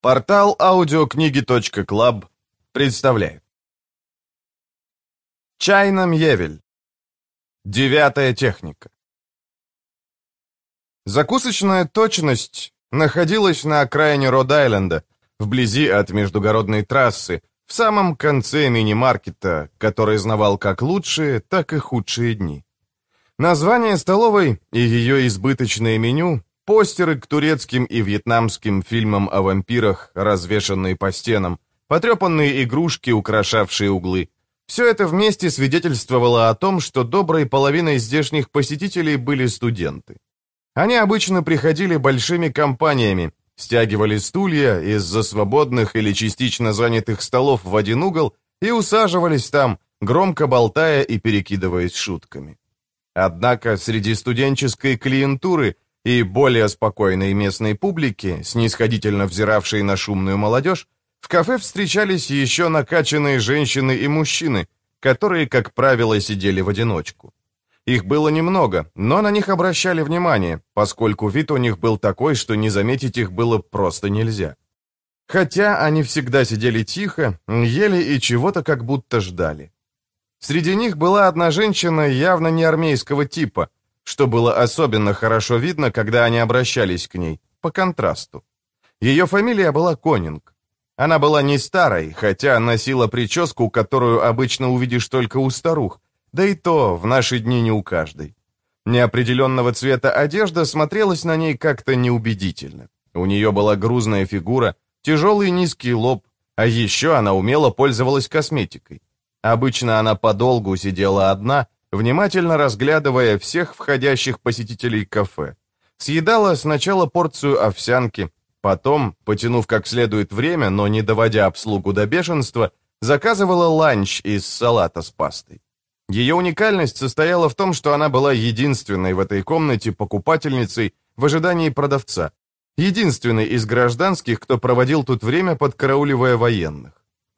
Портал аудиокниги.клаб представляет. Чайна-Мьевель. 9-я техника. Закусочная точность находилась на окраине Род-Айленда, вблизи от междугородной трассы, в самом конце мини-маркета, который знавал как лучшие, так и худшие дни. Название столовой и ее избыточное меню, постеры к турецким и вьетнамским фильмам о вампирах, развешанные по стенам, потрепанные игрушки, украшавшие углы. Все это вместе свидетельствовало о том, что доброй половиной здешних посетителей были студенты. Они обычно приходили большими компаниями, стягивали стулья из-за свободных или частично занятых столов в один угол и усаживались там, громко болтая и перекидываясь шутками. Однако среди студенческой клиентуры и более спокойной местной публики, снисходительно взиравшей на шумную молодежь, в кафе встречались еще накачанные женщины и мужчины, которые, как правило, сидели в одиночку. Их было немного, но на них обращали внимание, поскольку вид у них был такой, что не заметить их было просто нельзя. Хотя они всегда сидели тихо, ели и чего-то как будто ждали. Среди них была одна женщина явно не армейского типа, что было особенно хорошо видно, когда они обращались к ней, по контрасту. Ее фамилия была Конинг. Она была не старой, хотя носила прическу, которую обычно увидишь только у старух, да и то в наши дни не у каждой. Неопределенного цвета одежда смотрелась на ней как-то неубедительно. У нее была грузная фигура, тяжелый низкий лоб, а еще она умело пользовалась косметикой. Обычно она подолгу сидела одна, внимательно разглядывая всех входящих посетителей кафе. Съедала сначала порцию овсянки, потом, потянув как следует время, но не доводя обслугу до бешенства, заказывала ланч из салата с пастой. Ее уникальность состояла в том, что она была единственной в этой комнате покупательницей в ожидании продавца, единственной из гражданских, кто проводил тут время, подкарауливая военных.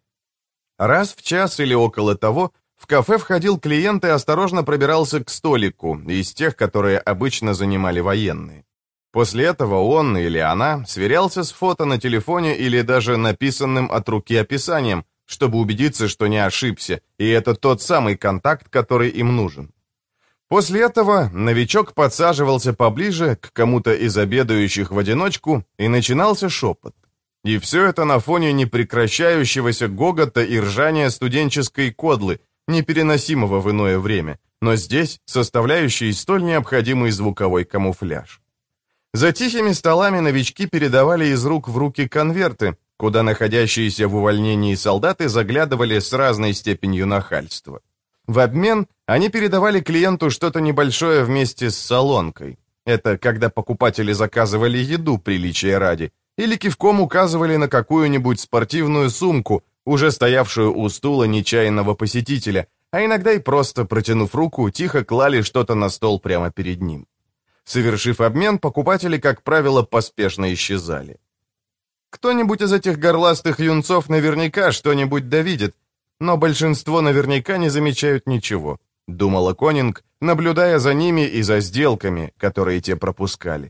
Раз в час или около того в кафе входил клиент и осторожно пробирался к столику из тех, которые обычно занимали военные. После этого он или она сверялся с фото на телефоне или даже написанным от руки описанием, чтобы убедиться, что не ошибся, и это тот самый контакт, который им нужен. После этого новичок подсаживался поближе к кому-то из обедающих в одиночку, и начинался шепот. И все это на фоне непрекращающегося гогота и ржания студенческой кодлы, непереносимого в иное время, но здесь составляющий столь необходимый звуковой камуфляж. За тихими столами новички передавали из рук в руки конверты, куда находящиеся в увольнении солдаты заглядывали с разной степенью нахальства. В обмен они передавали клиенту что-то небольшое вместе с солонкой. Это когда покупатели заказывали еду приличия ради, или кивком указывали на какую-нибудь спортивную сумку, уже стоявшую у стула нечаянного посетителя, а иногда и просто, протянув руку, тихо клали что-то на стол прямо перед ним. Совершив обмен, покупатели, как правило, поспешно исчезали. Кто-нибудь из этих горластых юнцов наверняка что-нибудь довидит, но большинство наверняка не замечают ничего, думала Конинг, наблюдая за ними и за сделками, которые те пропускали.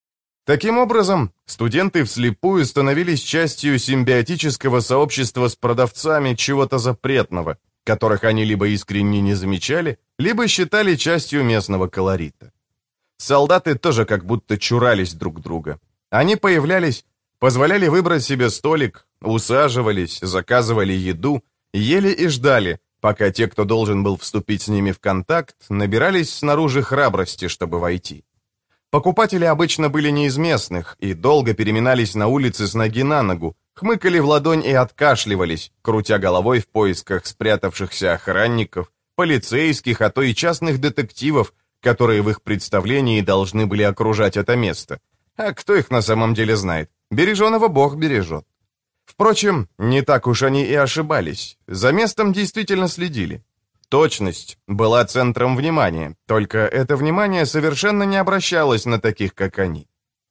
Таким образом, студенты вслепую становились частью симбиотического сообщества с продавцами чего-то запретного, которых они либо искренне не замечали, либо считали частью местного колорита. Солдаты тоже как будто чурались друг друга. Они появлялись, позволяли выбрать себе столик, усаживались, заказывали еду, ели и ждали, пока те, кто должен был вступить с ними в контакт, набирались снаружи храбрости, чтобы войти. Покупатели обычно были не из местных и долго переминались на улице с ноги на ногу, хмыкали в ладонь и откашливались, крутя головой в поисках спрятавшихся охранников, полицейских, а то и частных детективов, которые в их представлении должны были окружать это место. А кто их на самом деле знает? Береженого Бог бережет. Впрочем, не так уж они и ошибались. За местом действительно следили. Точность была центром внимания, только это внимание совершенно не обращалось на таких, как они.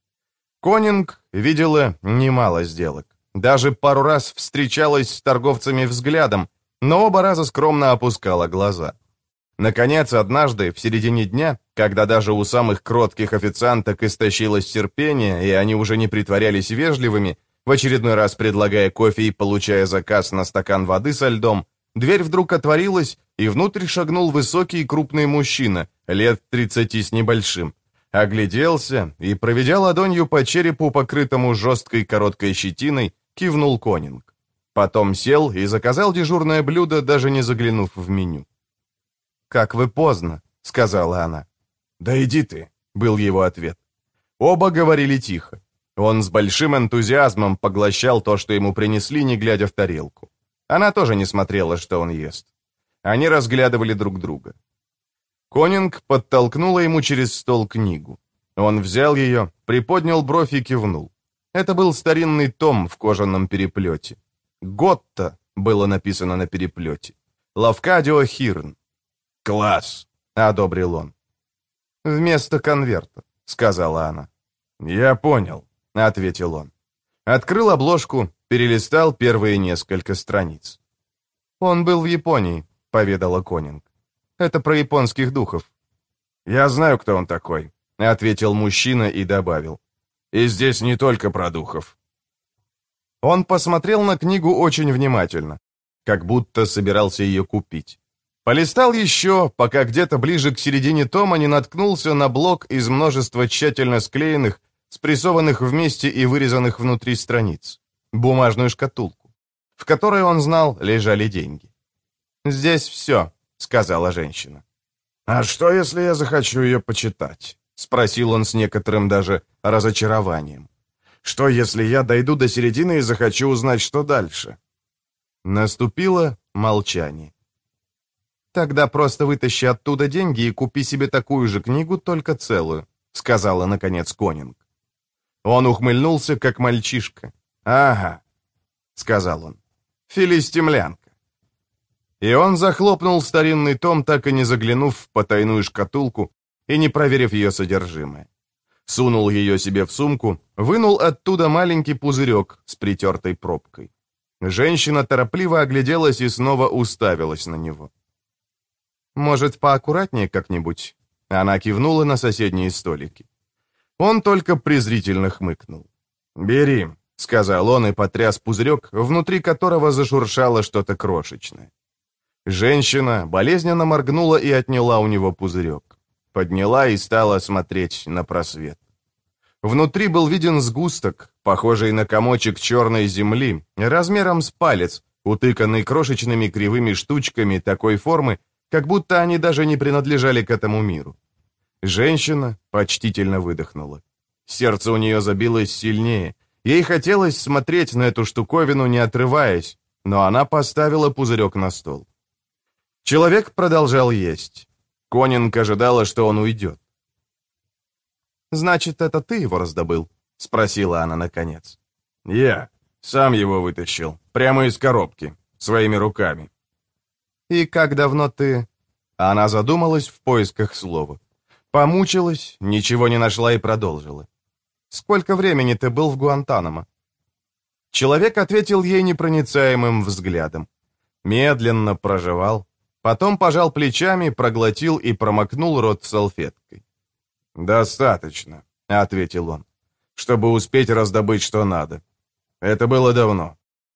Конинг видела немало сделок. Даже пару раз встречалась с торговцами взглядом, но оба раза скромно опускала глаза. Наконец, однажды, в середине дня, когда даже у самых кротких официанток истощилось терпение, и они уже не притворялись вежливыми, В очередной раз предлагая кофе и получая заказ на стакан воды со льдом, дверь вдруг отворилась, и внутрь шагнул высокий и крупный мужчина, лет 30 с небольшим. Огляделся и, проведя ладонью по черепу, покрытому жесткой короткой щетиной, кивнул Конинг. Потом сел и заказал дежурное блюдо, даже не заглянув в меню. «Как вы поздно», — сказала она. «Да иди ты», — был его ответ. Оба говорили тихо. Он с большим энтузиазмом поглощал то, что ему принесли, не глядя в тарелку. Она тоже не смотрела, что он ест. Они разглядывали друг друга. Конинг подтолкнула ему через стол книгу. Он взял ее, приподнял бровь и кивнул. Это был старинный том в кожаном переплете. «Готта» было написано на переплете. «Лавкадио Хирн». «Класс!» — одобрил он. «Вместо конверта», — сказала она. «Я понял», — ответил он. Открыл обложку, перелистал первые несколько страниц. «Он был в Японии», — поведала Конинг. «Это про японских духов». «Я знаю, кто он такой», — ответил мужчина и добавил. «И здесь не только про духов». Он посмотрел на книгу очень внимательно, как будто собирался ее купить. Полистал еще, пока где-то ближе к середине тома не наткнулся на блок из множества тщательно склеенных, спрессованных вместе и вырезанных внутри страниц. Бумажную шкатулку, в которой, он знал, лежали деньги. «Здесь все», — сказала женщина. «А что, если я захочу ее почитать?» — спросил он с некоторым даже разочарованием. «Что, если я дойду до середины и захочу узнать, что дальше?» Наступило молчание. «Тогда просто вытащи оттуда деньги и купи себе такую же книгу, только целую», — сказала, наконец, Конинг. Он ухмыльнулся, как мальчишка. «Ага», — сказал он, — «филистимлянка». И он захлопнул старинный том, так и не заглянув в потайную шкатулку и не проверив ее содержимое. Сунул ее себе в сумку, вынул оттуда маленький пузырек с притертой пробкой. Женщина торопливо огляделась и снова уставилась на него. «Может, поаккуратнее как-нибудь?» Она кивнула на соседние столики. Он только презрительно хмыкнул. «Бери», — сказал он и потряс пузырек, внутри которого зашуршало что-то крошечное. Женщина болезненно моргнула и отняла у него пузырек. Подняла и стала смотреть на просвет. Внутри был виден сгусток, похожий на комочек черной земли, размером с палец, утыканный крошечными кривыми штучками такой формы, как будто они даже не принадлежали к этому миру. Женщина почтительно выдохнула. Сердце у нее забилось сильнее. Ей хотелось смотреть на эту штуковину, не отрываясь, но она поставила пузырек на стол. Человек продолжал есть. Конинг ожидала, что он уйдет. «Значит, это ты его раздобыл?» — спросила она наконец. «Я. Сам его вытащил. Прямо из коробки. Своими руками». «И как давно ты...» Она задумалась в поисках слова. Помучилась, ничего не нашла и продолжила. «Сколько времени ты был в Гуантанамо?» Человек ответил ей непроницаемым взглядом. Медленно прожевал, потом пожал плечами, проглотил и промокнул рот салфеткой. «Достаточно», — ответил он, — «чтобы успеть раздобыть, что надо. Это было давно».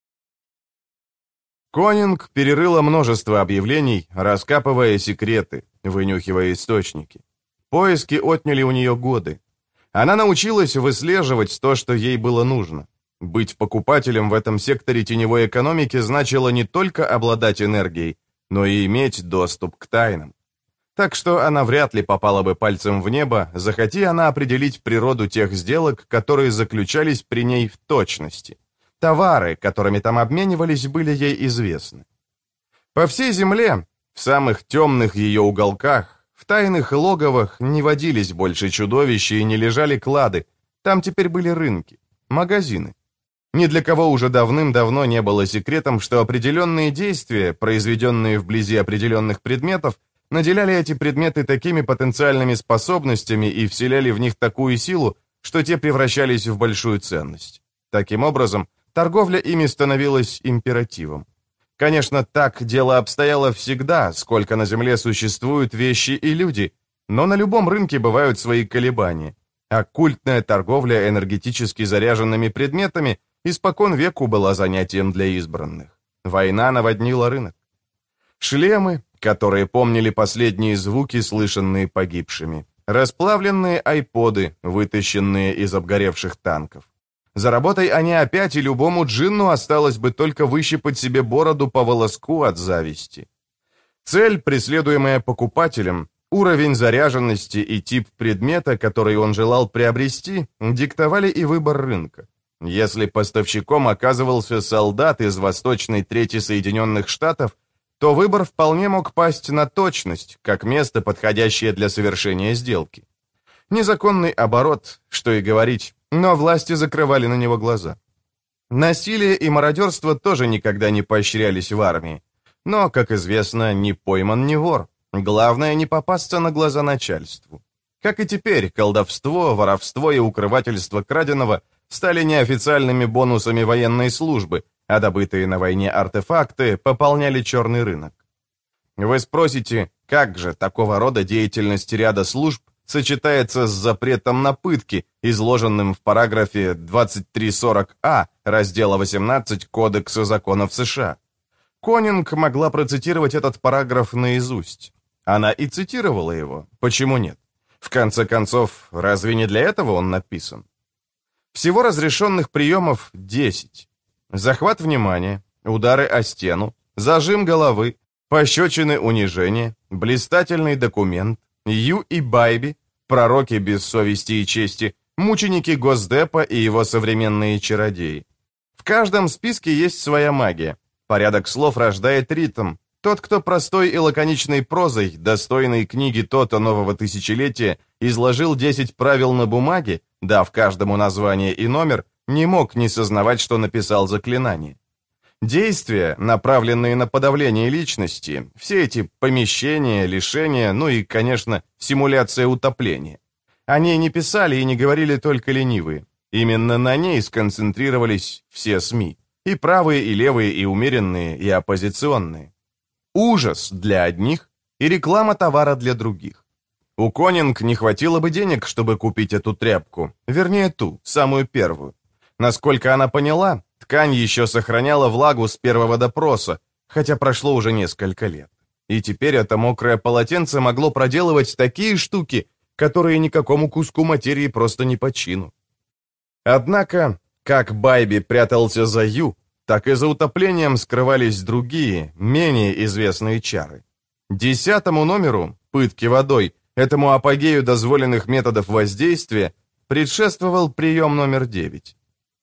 Конинг перерыла множество объявлений, раскапывая секреты, вынюхивая источники. Поиски отняли у нее годы. Она научилась выслеживать то, что ей было нужно. Быть покупателем в этом секторе теневой экономики значило не только обладать энергией, но и иметь доступ к тайнам. Так что она вряд ли попала бы пальцем в небо, захоти она определить природу тех сделок, которые заключались при ней в точности. Товары, которыми там обменивались, были ей известны. По всей земле, в самых темных ее уголках, в тайных логовах не водились больше чудовища и не лежали клады, там теперь были рынки, магазины. Ни для кого уже давным-давно не было секретом, что определенные действия, произведенные вблизи определенных предметов, наделяли эти предметы такими потенциальными способностями и вселяли в них такую силу, что те превращались в большую ценность. Таким образом, торговля ими становилась императивом. Конечно, так дело обстояло всегда, сколько на Земле существуют вещи и люди, но на любом рынке бывают свои колебания. Оккультная торговля энергетически заряженными предметами испокон веку была занятием для избранных. Война наводнила рынок. Шлемы, которые помнили последние звуки, слышанные погибшими. Расплавленные айподы, вытащенные из обгоревших танков. За работой они опять, и любому джинну осталось бы только выщипать себе бороду по волоску от зависти. Цель, преследуемая покупателем, уровень заряженности и тип предмета, который он желал приобрести, диктовали и выбор рынка. Если поставщиком оказывался солдат из Восточной Трети Соединенных Штатов, то выбор вполне мог пасть на точность, как место, подходящее для совершения сделки. Незаконный оборот, что и говорить, но власти закрывали на него глаза. Насилие и мародерство тоже никогда не поощрялись в армии. Но, как известно, ни пойман, ни вор. Главное не попасться на глаза начальству. Как и теперь, колдовство, воровство и укрывательство краденого стали неофициальными бонусами военной службы, а добытые на войне артефакты пополняли черный рынок. Вы спросите, как же такого рода деятельность ряда служб сочетается с запретом на пытки, изложенным в параграфе 2340А раздела 18 Кодекса законов США. Конинг могла процитировать этот параграф наизусть. Она и цитировала его. Почему нет? В конце концов, разве не для этого он написан? Всего разрешенных приемов 10. Захват внимания, удары о стену, зажим головы, пощечины унижения, блистательный документ, Ю и Байби, пророки без совести и чести, мученики Госдепа и его современные чародеи. В каждом списке есть своя магия. Порядок слов рождает ритм. Тот, кто простой и лаконичной прозой, достойной книги то-то нового тысячелетия, изложил 10 правил на бумаге, дав каждому название и номер, не мог не сознавать, что написал заклинание. Действия, направленные на подавление личности, все эти помещения, лишения, ну и, конечно, симуляция утопления. О ней не писали и не говорили только ленивые. Именно на ней сконцентрировались все СМИ. И правые, и левые, и умеренные, и оппозиционные. Ужас для одних и реклама товара для других. У Конинг не хватило бы денег, чтобы купить эту тряпку, вернее ту, самую первую. Насколько она поняла, ткань еще сохраняла влагу с первого допроса, хотя прошло уже несколько лет. И теперь это мокрое полотенце могло проделывать такие штуки, которые никакому куску материи просто не по чину. Однако, как Байби прятался за Ю, так и за утоплением скрывались другие, менее известные чары. 10-му номеру, пытки водой, этому апогею дозволенных методов воздействия, предшествовал прием номер 9.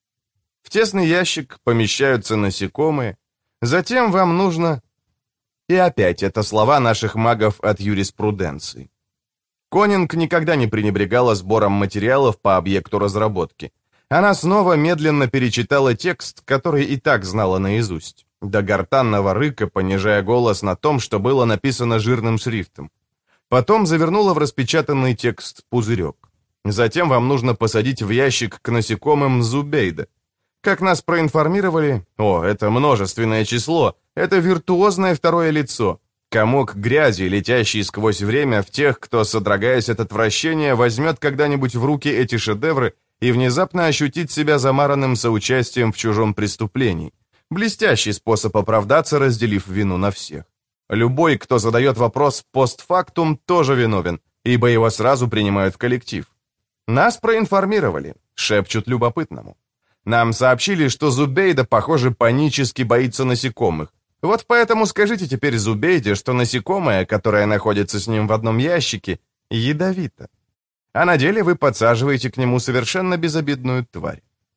В тесный ящик помещаются насекомые, затем вам нужно... И опять это слова наших магов от юриспруденции. Конинг никогда не пренебрегала сбором материалов по объекту разработки. Она снова медленно перечитала текст, который и так знала наизусть, до гортанного рыка, понижая голос на том, что было написано жирным шрифтом. Потом завернула в распечатанный текст пузырек. Затем вам нужно посадить в ящик к насекомым зубейда. Как нас проинформировали, это множественное число, это виртуозное второе лицо, комок грязи, летящий сквозь время в тех, кто, содрогаясь от отвращения, возьмет когда-нибудь в руки эти шедевры и внезапно ощутит себя замаранным соучастием в чужом преступлении. Блестящий способ оправдаться, разделив вину на всех. Любой, кто задает вопрос постфактум, тоже виновен, ибо его сразу принимают в коллектив. Нас проинформировали, шепчут любопытному. Нам сообщили, что Зубейда, похоже, панически боится насекомых. Вот поэтому скажите теперь Зубейде, что насекомое, которое находится с ним в одном ящике, ядовито. А на деле вы подсаживаете к нему совершенно безобидную тварь.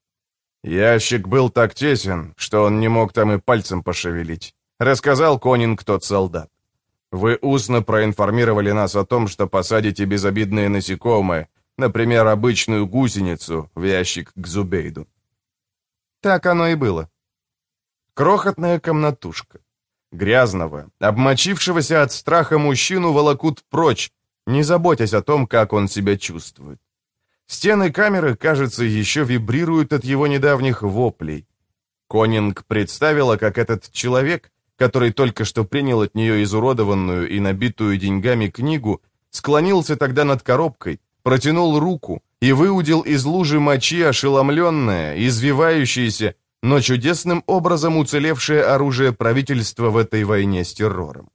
Ящик был так тесен, что он не мог там и пальцем пошевелить, рассказал Конинг тот солдат. Вы устно проинформировали нас о том, что посадите безобидное насекомое, например, обычную гусеницу, в ящик к Зубейду. Так оно и было. Крохотная комнатушка. Грязного, обмочившегося от страха мужчину волокут прочь, не заботясь о том, как он себя чувствует. Стены камеры, кажется, еще вибрируют от его недавних воплей. Конинг представила, как этот человек, который только что принял от нее изуродованную и набитую деньгами книгу, склонился тогда над коробкой, протянул руку, и выудил из лужи мочи ошеломленное, извивающееся, но чудесным образом уцелевшее оружие правительства в этой войне с террором.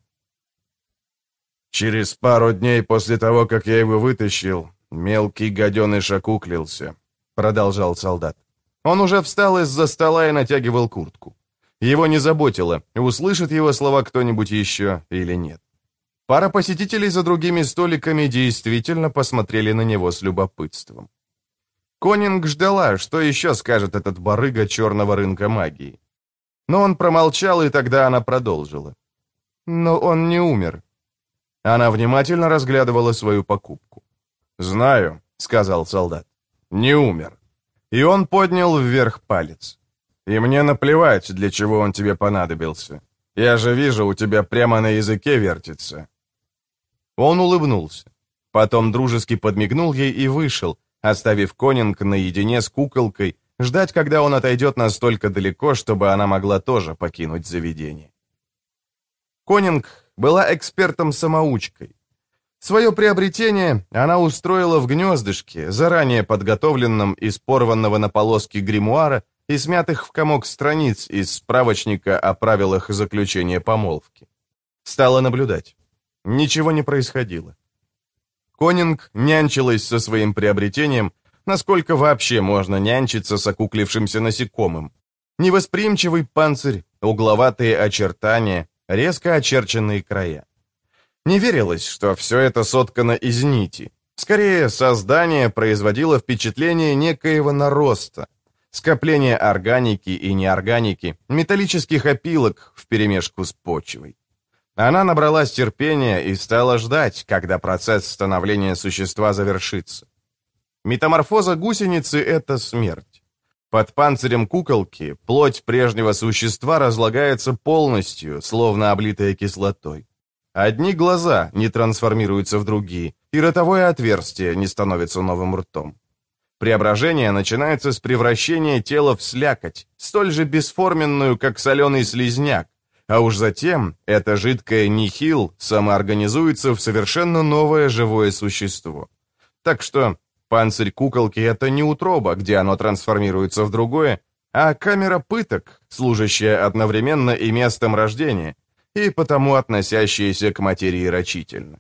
«Через пару дней после того, как я его вытащил, мелкий гаденыш окуклился», — продолжал солдат. Он уже встал из-за стола и натягивал куртку. Его не заботило, услышит его слова кто-нибудь еще или нет. Пара посетителей за другими столиками действительно посмотрели на него с любопытством. Конинг ждала, что еще скажет этот барыга черного рынка магии. Но он промолчал, и тогда она продолжила. «Но он не умер». Она внимательно разглядывала свою покупку. «Знаю», — сказал солдат, — «не умер». И он поднял вверх палец. «И мне наплевать, для чего он тебе понадобился. Я же вижу, у тебя прямо на языке вертится». Он улыбнулся. Потом дружески подмигнул ей и вышел, оставив Конинг наедине с куколкой, ждать, когда он отойдет настолько далеко, чтобы она могла тоже покинуть заведение. Конинг была экспертом-самоучкой. Свое приобретение она устроила в гнездышке, заранее подготовленном из порванного на полоски гримуара и смятых в комок страниц из справочника о правилах заключения помолвки. Стала наблюдать. Ничего не происходило. Конинг нянчилась со своим приобретением, насколько вообще можно нянчиться с окуклившимся насекомым. Невосприимчивый панцирь, угловатые очертания, резко очерченные края. Не верилось, что все это соткано из нити. Скорее, создание производило впечатление некоего нароста, скопления органики и неорганики, металлических опилок вперемешку с почвой. Она набралась терпения и стала ждать, когда процесс становления существа завершится. Метаморфоза гусеницы — это смерть. Под панцирем куколки плоть прежнего существа разлагается полностью, словно облитая кислотой. Одни глаза не трансформируются в другие, и ротовое отверстие не становится новым ртом. Преображение начинается с превращения тела в слякоть, столь же бесформенную, как соленый слизняк, а уж затем это жидкое нихил самоорганизуется в совершенно новое живое существо. Так что панцирь куколки — это не утроба, где оно трансформируется в другое, а камера пыток, служащая одновременно и местом рождения, и потому относящиеся к материи рачительно.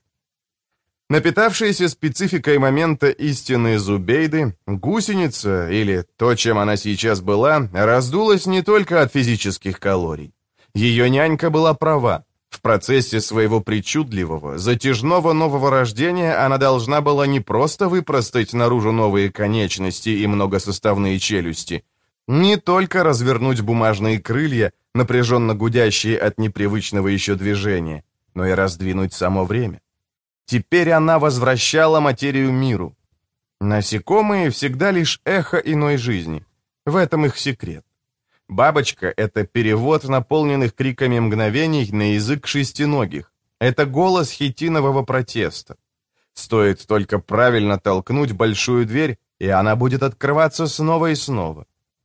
Напитавшаяся спецификой момента истины Зубейды, гусеница, или то, чем она сейчас была, раздулась не только от физических калорий. Ее нянька была права. В процессе своего причудливого, затяжного нового рождения она должна была не просто выпростать наружу новые конечности и многосоставные челюсти, не только развернуть бумажные крылья, напряженно гудящие от непривычного еще движения, но и раздвинуть само время. Теперь она возвращала материю миру. Насекомые всегда лишь эхо иной жизни. В этом их секрет. Бабочка — это перевод наполненных криками мгновений на язык шестиногих. Это голос хитинового протеста. Стоит только правильно толкнуть большую дверь, и она будет открываться снова и снова.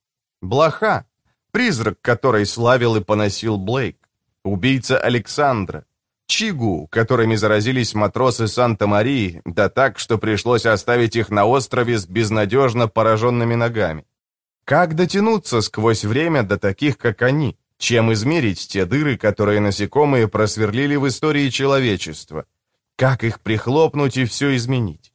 Блоха — призрак, который славил и поносил Блейк. Убийца Александра. Чигу, которыми заразились матросы Санта-Марии, да так, что пришлось оставить их на острове с безнадежно пораженными ногами. Как дотянуться сквозь время до таких, как они? Чем измерить те дыры, которые насекомые просверлили в истории человечества? Как их прихлопнуть и все изменить?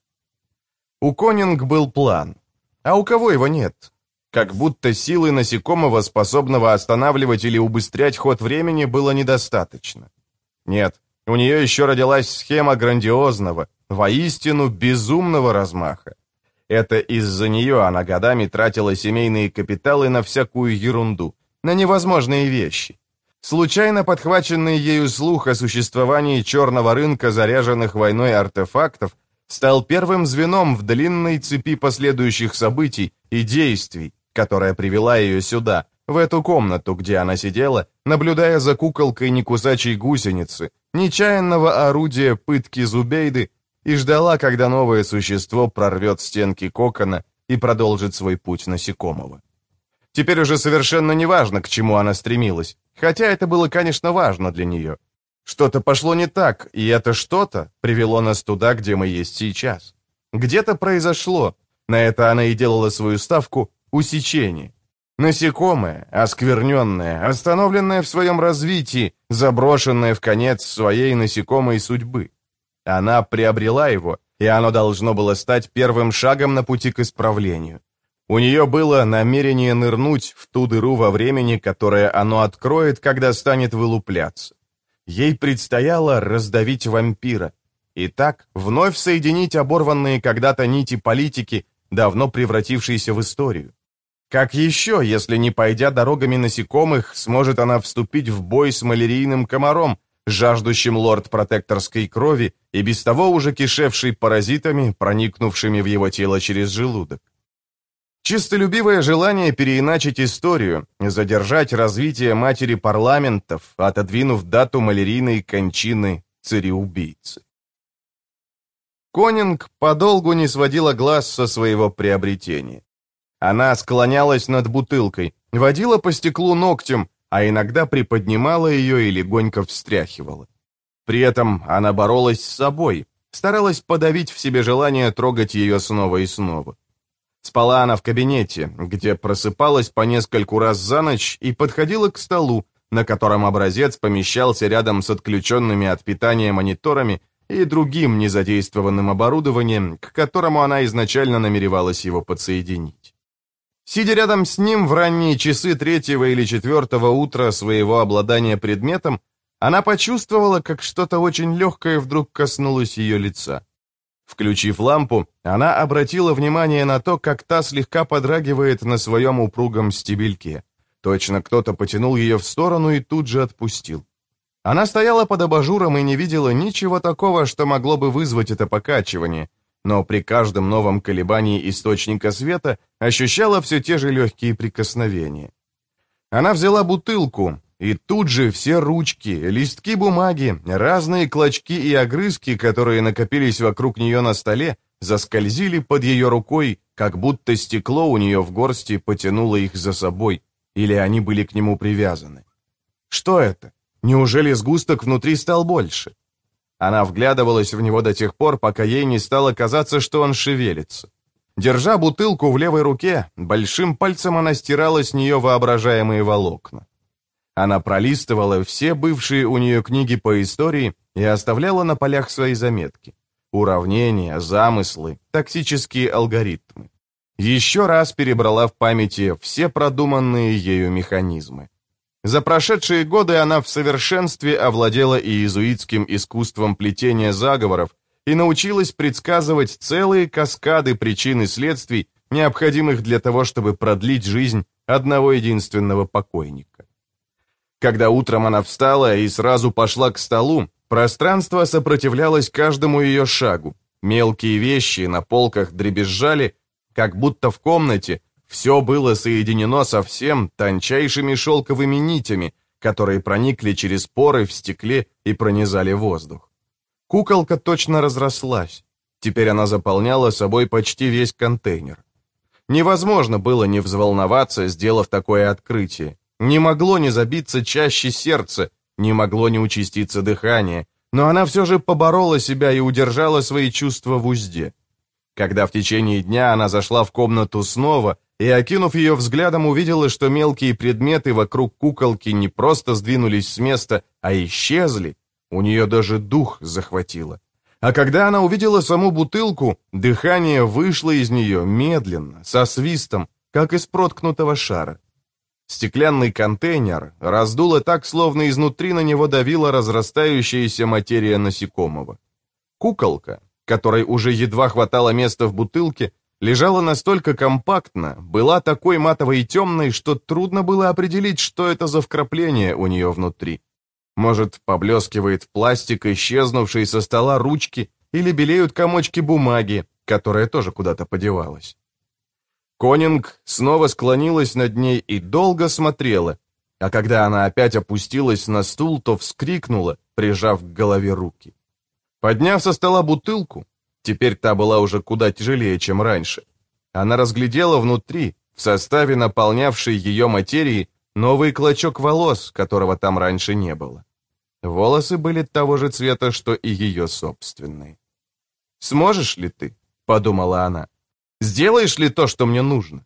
У Конинг был план. А у кого его нет? Как будто силы насекомого, способного останавливать или убыстрять ход времени, было недостаточно. Нет, у нее еще родилась схема грандиозного, воистину безумного размаха. Это из-за нее она годами тратила семейные капиталы на всякую ерунду, на невозможные вещи. Случайно подхваченный ею слух о существовании черного рынка заряженных войной артефактов стал первым звеном в длинной цепи последующих событий и действий, которая привела ее сюда, в эту комнату, где она сидела, наблюдая за куколкой некусачей гусеницы, нечаянного орудия пытки Зубейды, и ждала, когда новое существо прорвет стенки кокона и продолжит свой путь насекомого. Теперь уже совершенно не важно, к чему она стремилась, хотя это было, конечно, важно для нее. Что-то пошло не так, и это что-то привело нас туда, где мы есть сейчас. Где-то произошло, На это она и делала свою ставку усечение. Насекомое, оскверненное, остановленное в своем развитии, заброшенное в конец своей насекомой судьбы. Она приобрела его, и оно должно было стать первым шагом на пути к исправлению. У нее было намерение нырнуть в ту дыру во времени, которое оно откроет, когда станет вылупляться. Ей предстояло раздавить вампира. И так вновь соединить оборванные когда-то нити политики, давно превратившиеся в историю. Как еще, если не пойдя дорогами насекомых, сможет она вступить в бой с малярийным комаром, жаждущим лорд-протекторской крови и без того уже кишевший паразитами, проникнувшими в его тело через желудок? Чистолюбивое желание переиначить историю, задержать развитие матери парламентов, отодвинув дату малярийной кончины цареубийцы. Конинг подолгу не сводила глаз со своего приобретения. Она склонялась над бутылкой, водила по стеклу ногтем, а иногда приподнимала ее и легонько встряхивала. При этом она боролась с собой, старалась подавить в себе желание трогать ее снова и снова. Спала она в кабинете, где просыпалась по нескольку раз за ночь и подходила к столу, на котором образец помещался рядом с отключенными от питания мониторами и другим незадействованным оборудованием, к которому она изначально намеревалась его подсоединить. Сидя рядом с ним в ранние часы 3-го или 4-го утра своего обладания предметом, она почувствовала, как что-то очень легкое вдруг коснулось ее лица. Включив лампу, она обратила внимание на то, как та слегка подрагивает на своем упругом стебельке. Точно кто-то потянул ее в сторону и тут же отпустил. Она стояла под абажуром и не видела ничего такого, что могло бы вызвать это покачивание, но при каждом новом колебании источника света ощущала все те же легкие прикосновения. Она взяла бутылку, и тут же все ручки, листки бумаги, разные клочки и огрызки, которые накопились вокруг нее на столе, заскользили под ее рукой, как будто стекло у нее в горсти потянуло их за собой, или они были к нему привязаны. Что это? Неужели сгусток внутри стал больше? Она вглядывалась в него до тех пор, пока ей не стало казаться, что он шевелится. Держа бутылку в левой руке, большим пальцем она стирала с нее воображаемые волокна. Она пролистывала все бывшие у нее книги по истории и оставляла на полях свои заметки. Уравнения, замыслы, тактические алгоритмы. Еще раз перебрала в памяти все продуманные ею механизмы. За прошедшие годы она в совершенстве овладела иезуитским искусством плетения заговоров и научилась предсказывать целые каскады причин и следствий, необходимых для того, чтобы продлить жизнь одного единственного покойника. Когда утром она встала и сразу пошла к столу, пространство сопротивлялось каждому ее шагу. Мелкие вещи на полках дребезжали, как будто в комнате все было соединено со всем тончайшими шелковыми нитями, которые проникли через поры в стекле и пронизали воздух. Куколка точно разрослась. Теперь она заполняла собой почти весь контейнер. Невозможно было не взволноваться, сделав такое открытие. Не могло не забиться чаще сердце, не могло не участиться дыхание, но она все же поборола себя и удержала свои чувства в узде. Когда в течение дня она зашла в комнату снова и, окинув ее взглядом, увидела, что мелкие предметы вокруг куколки не просто сдвинулись с места, а исчезли, у нее даже дух захватило. А когда она увидела саму бутылку, дыхание вышло из нее медленно, со свистом, как из проткнутого шара. Стеклянный контейнер раздуло так, словно изнутри на него давила разрастающаяся материя насекомого. Куколка, которой уже едва хватало места в бутылке, лежала настолько компактно, была такой матовой и темной, что трудно было определить, что это за вкрапление у нее внутри. Может, поблескивает пластик, исчезнувший со стола ручки, или белеют комочки бумаги, которая тоже куда-то подевалась. Конинг снова склонилась над ней и долго смотрела, а когда она опять опустилась на стул, то вскрикнула, прижав к голове руки. Подняв со стола бутылку, теперь та была уже куда тяжелее, чем раньше, она разглядела внутри, в составе наполнявшей ее материи, новый клочок волос, которого там раньше не было. Волосы были того же цвета, что и ее собственные. «Сможешь ли ты?» — подумала она. Сделаешь ли то, что мне нужно?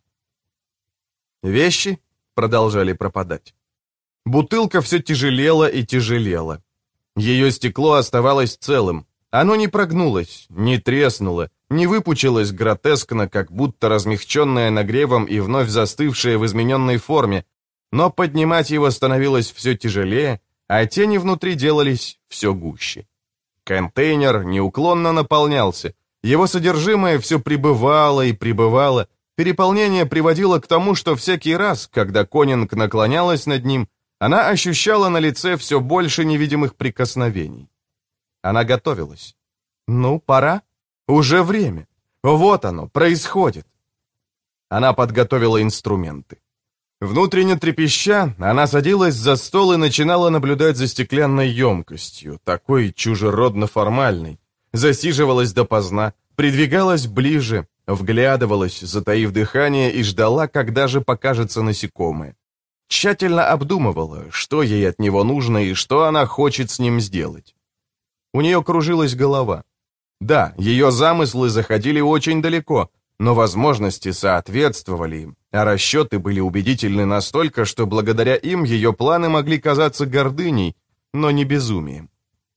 Вещи продолжали пропадать. Бутылка все тяжелела и тяжелела. Ее стекло оставалось целым. Оно не прогнулось, не треснуло, не выпучилось гротескно, как будто размягченное нагревом и вновь застывшее в измененной форме, но поднимать его становилось все тяжелее, а тени внутри делались все гуще. Контейнер неуклонно наполнялся, его содержимое все прибывало и прибывало, переполнение приводило к тому, что всякий раз, когда Конинг наклонялась над ним, она ощущала на лице все больше невидимых прикосновений. Она готовилась. Ну, пора. Уже время. Вот оно, происходит. Она подготовила инструменты. Внутренне трепеща, она садилась за стол и начинала наблюдать за стеклянной емкостью, такой чужеродно-формальной. Засиживалась допоздна, придвигалась ближе, вглядывалась, затаив дыхание, и ждала, когда же покажется насекомое. Тщательно обдумывала, что ей от него нужно и что она хочет с ним сделать. У нее кружилась голова. Да, ее замыслы заходили очень далеко, но возможности соответствовали им, а расчеты были убедительны настолько, что благодаря им ее планы могли казаться гордыней, но не безумием.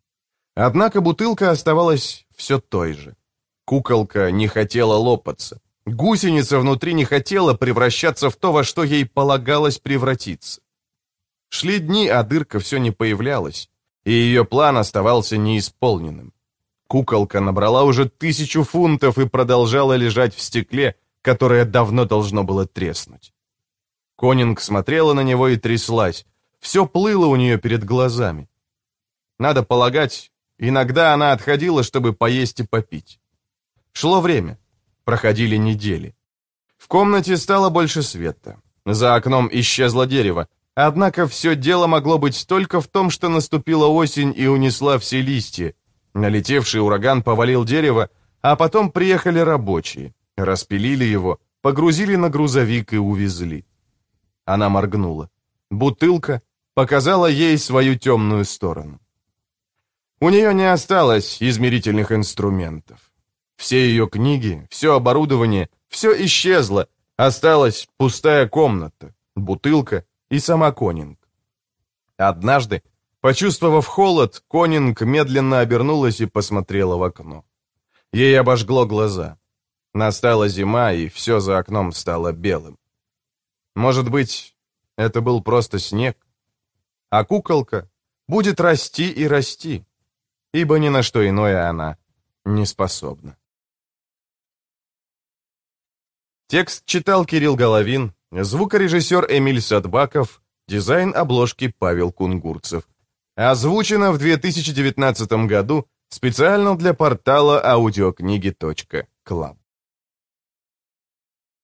Однако бутылка оставалась все той же. Куколка не хотела лопаться. Гусеница внутри не хотела превращаться в то, во что ей полагалось превратиться. Шли дни, а дырка все не появлялась, и ее план оставался неисполненным. Куколка набрала уже 1000 фунтов и продолжала лежать в стекле, которое давно должно было треснуть. Конинг смотрела на него и тряслась. Все плыло у нее перед глазами. Надо полагать, иногда она отходила, чтобы поесть и попить. Шло время. Проходили недели. В комнате стало больше света. За окном исчезло дерево. Однако все дело могло быть только в том, что наступила осень и унесла все листья. Налетевший ураган повалил дерево, а потом приехали рабочие, распилили его, погрузили на грузовик и увезли. Она моргнула. Бутылка показала ей свою темную сторону. У нее не осталось измерительных инструментов. Все ее книги, все оборудование, все исчезло. Осталась пустая комната, бутылка и сама Конинг. Однажды, почувствовав холод, Конинг медленно обернулась и посмотрела в окно. Ей обожгло глаза. Настала зима, и все за окном стало белым. Может быть, это был просто снег? А куколка будет расти и расти, ибо ни на что иное она не способна. Текст читал Кирилл Головин, звукорежиссер Эмиль Садбаков, дизайн обложки Павел Кунгурцев. Озвучено в 2019 году специально для портала audiokniги.club.